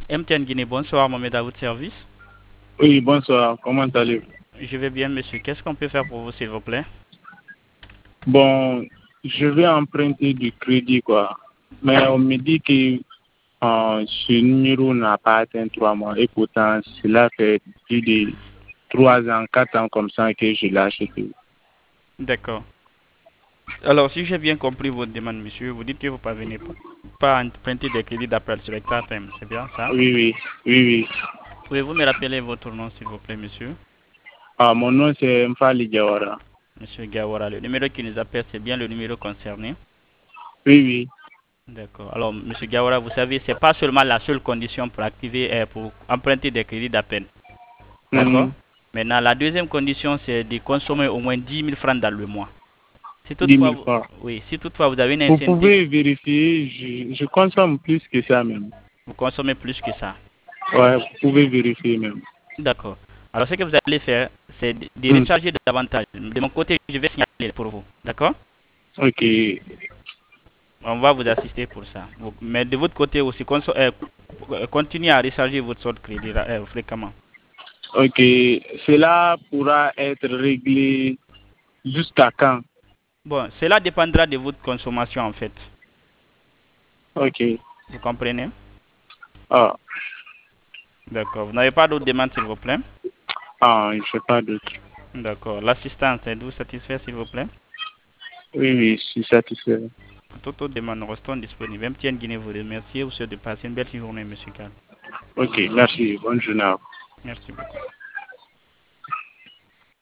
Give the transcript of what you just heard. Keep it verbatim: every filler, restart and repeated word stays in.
M T N Guinée, bonsoir, Mohamed à votre service. Oui, bonsoir. Comment allez-vous? Je vais bien, monsieur. Qu'est-ce qu'on peut faire pour vous, s'il vous plaît? Bon, je vais emprunter du crédit, quoi. Mais on me dit que euh, ce numéro n'a pas atteint trois mois. Et pourtant, cela fait plus de trois ans, quatre ans comme ça que je l'ai acheté. D'accord. Alors, si j'ai bien compris votre demande, monsieur, vous dites que vous ne parvenez pas, pas à emprunter des crédits d'appel sur Time. C'est bien ça? Oui, oui, oui, oui. Pouvez-vous me rappeler votre nom, s'il vous plaît, monsieur? Ah, mon nom, c'est Mfali Diawara. Monsieur Gawara, le numéro qui nous appelle, c'est bien le numéro concerné. Oui, oui. D'accord. Alors, monsieur Gawara, vous savez, c'est pas seulement la seule condition pour activer, euh, pour emprunter des crédits d'appel. D'accord? Mhm. Maintenant, la deuxième condition, c'est de consommer au moins dix mille francs dans le mois. Si dix toutefois, mille vous- francs. oui, si toutefois vous avez une Vous incentive, pouvez vérifier, je, je consomme plus que ça même. vous consommez plus que ça. Ouais, vous pouvez vérifier même. D'accord. Alors, ce que vous allez faire, c'est de de Hmm. recharger davantage. De mon côté, je vais signaler pour vous. D'accord? Ok, On va vous assister pour ça. Vous- Mais de votre côté aussi, conso- euh, euh, continuez à recharger votre solde crédit euh, fréquemment. ok. Cela pourra être réglé jusqu'à quand? Bon, cela dépendra de votre consommation en fait. Ok. Vous comprenez? Ah, D'accord. Vous n'avez pas d'autres demandes, s'il vous plaît? ah, je sais pas d'autre. D'accord. L'assistance, êtes-vous satisfait, s'il vous plaît? Oui, oui, je suis satisfait. Pour toute autre demande, nous restons disponibles. M T N Guinée vous remercie. Vous souhaite de passer une belle journée, monsieur Cal. Ok, merci. Bonne journée à vous. Merci beaucoup.